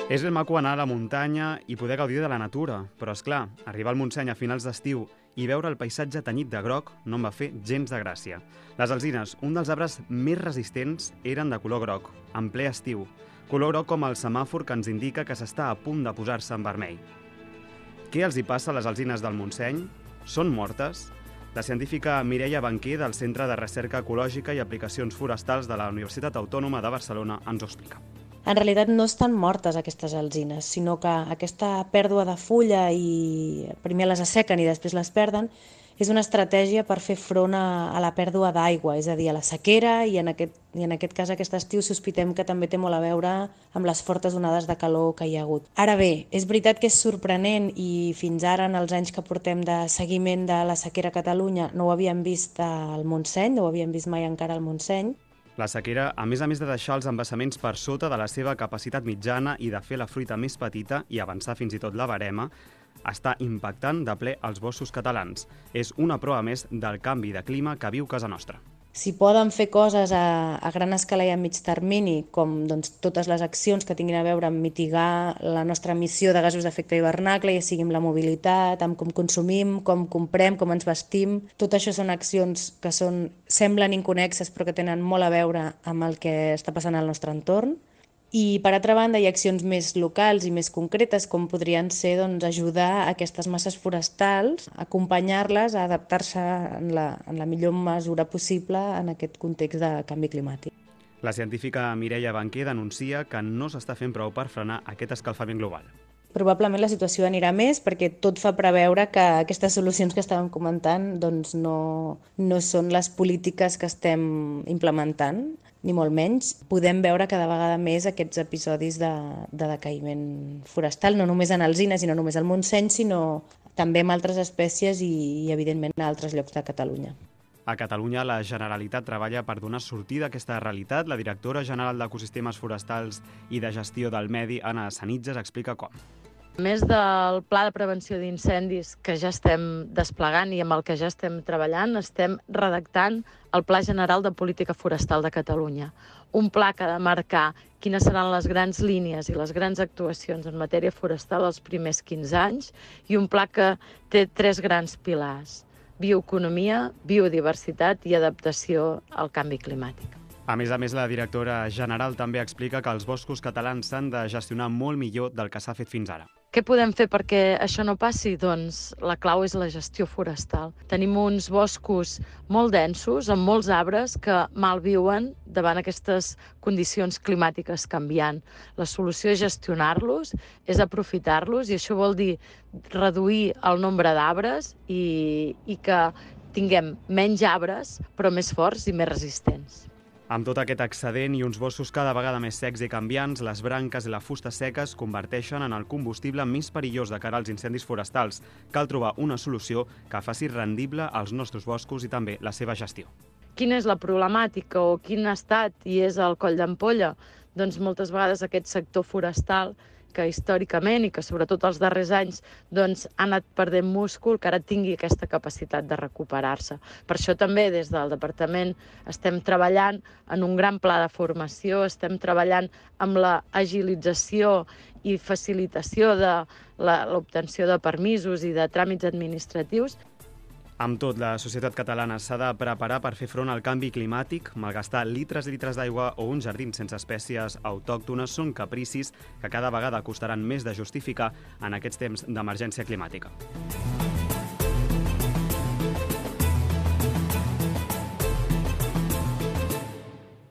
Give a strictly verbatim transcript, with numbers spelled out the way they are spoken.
És ben maco anar a la muntanya i poder gaudir de la natura, però, és clar, arribar al Montseny a finals d'estiu i veure el paisatge tenyit de groc no em va fer gens de gràcia. Les alzines, un dels arbres més resistents, eren de color groc, en ple estiu. Color groc com el semàfor que ens indica que s'està a punt de posar-se en vermell. Què els hi passa a les alzines del Montseny? Són mortes? La científica Mireia Banquer, del Centre de Recerca Ecològica i Aplicacions Forestals de la Universitat Autònoma de Barcelona, ens ho explica. En realitat no estan mortes aquestes alzines, sinó que aquesta pèrdua de fulla i primer les assequen i després les perden és una estratègia per fer front a, a la pèrdua d'aigua, és a dir, a la sequera, i en aquest, i en aquest cas aquest estiu sospitem que també té molt a veure amb les fortes onades de calor que hi ha hagut. Ara bé, és veritat que és sorprenent i fins ara, en els anys que portem de seguiment de la sequera a Catalunya, no ho havíem vist al Montseny, no ho havíem vist mai encara al Montseny. La sequera, a més a més de deixar els embassaments per sota de la seva capacitat mitjana i de fer la fruita més petita i avançar fins i tot la verema, està impactant de ple els boscos catalans. És una prova més del canvi de clima que viu casa nostra. Si poden fer coses a, a gran escala i a mig termini, com doncs, totes les accions que tinguin a veure amb mitigar la nostra emissió de gasos d'efecte hivernacle, ja sigui amb la mobilitat, amb com consumim, com comprem, com ens vestim, tot això són accions que són, semblen inconnexes però que tenen molt a veure amb el que està passant al nostre entorn. I, per altra banda, hi ha accions més locals i més concretes, com podrien ser doncs, ajudar aquestes masses forestals, acompanyar-les a adaptar-se en la, en la millor mesura possible en aquest context de canvi climàtic. La científica Mireia Banquer denuncia que no s'està fent prou per frenar aquest escalfament global. Probablement la situació anirà més perquè tot fa preveure que aquestes solucions que estàvem comentant doncs no, no són les polítiques que estem implementant, ni molt menys. Podem veure cada vegada més aquests episodis de, de decaïment forestal, no només en alzines i no només al Montseny, sinó també en altres espècies i, i evidentment, a altres llocs de Catalunya. A Catalunya, la Generalitat treballa per donar sortida a aquesta realitat. La directora general d'Ecosistemes Forestals i de Gestió del Medi, Anna Sanitges, explica com. A més del pla de prevenció d'incendis que ja estem desplegant i amb el que ja estem treballant, estem redactant el Pla General de Política Forestal de Catalunya. Un pla que ha de marcar quines seran les grans línies i les grans actuacions en matèria forestal els primers quinze anys i un pla que té tres grans pilars: bioeconomia, biodiversitat i adaptació al canvi climàtic. A més a més, la directora general també explica que els boscos catalans s'han de gestionar molt millor del que s'ha fet fins ara. Què podem fer perquè això no passi? Doncs la clau és la gestió forestal. Tenim uns boscos molt densos, amb molts arbres que malviuen davant aquestes condicions climàtiques canviant. La solució és gestionar-los, és aprofitar-los, i això vol dir reduir el nombre d'arbres i, i que tinguem menys arbres, però més forts i més resistents. Amb tot aquest excedent i uns boscos cada vegada més secs i canviants, les branques i la fusta seca es converteixen en el combustible més perillós de cara als incendis forestals. Cal trobar una solució que faci rendible els nostres boscos i també la seva gestió. Quina és la problemàtica o quin ha estat i és el coll d'ampolla? Doncs moltes vegades aquest sector forestal, que històricament i que sobretot els darrers anys doncs, ha anat perdent múscul, que ara tingui aquesta capacitat de recuperar-se. Per això també des del departament estem treballant en un gran pla de formació, estem treballant amb la agilització i facilitació de l'obtenció de permisos i de tràmits administratius. Amb tot, la societat catalana s'ha de preparar per fer front al canvi climàtic. Malgastar litres i litres d'aigua o uns jardins sense espècies autòctones són capricis que cada vegada costaran més de justificar en aquests temps d'emergència climàtica.